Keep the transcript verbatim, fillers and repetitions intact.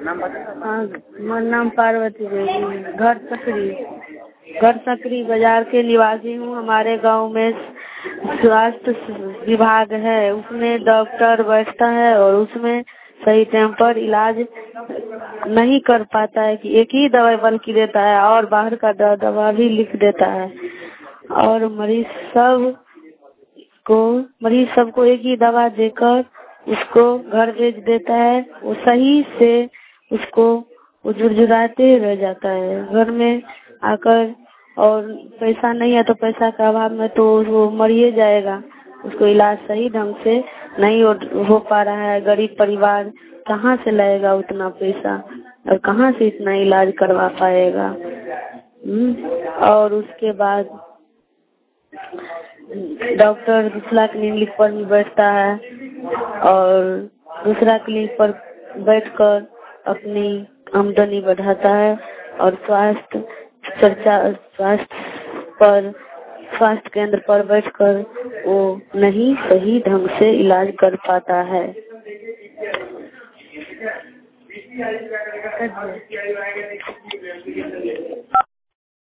नाम बता। हाँ, मेरा नाम पार्वती देवी, घर सकरी घर सकरी बाजार के निवासी हूँ। हमारे गांव में स्वास्थ्य विभाग है, उसमें डॉक्टर बैठता है और उसमें सही टाइम पर इलाज नहीं कर पाता है कि एक ही दवाई बल्कि देता है और बाहर का दवा भी लिख देता है और मरीज सब को मरीज सबको एक ही दवा देकर उसको घर भेज देता है। वो सही से उसको वो झुरझुराते रह जाता है घर में आकर, और पैसा नहीं है तो पैसा का अभाव में तो वो मरिए जाएगा। उसको इलाज सही ढंग से नहीं हो पा रहा है। गरीब परिवार कहाँ से लाएगा उतना पैसा और कहाँ से इतना इलाज करवा पाएगा। और उसके बाद डॉक्टर दूसरा क्लिनिक पर भी बैठता है और दूसरा क्लिनिक पर बैठकर अपनी आमदनी बढ़ाता है और स्वास्थ्य चर्चा स्वास्थ्य पर स्वास्थ्य केंद्र पर बैठकर वो नहीं सही ढंग से इलाज कर पाता है।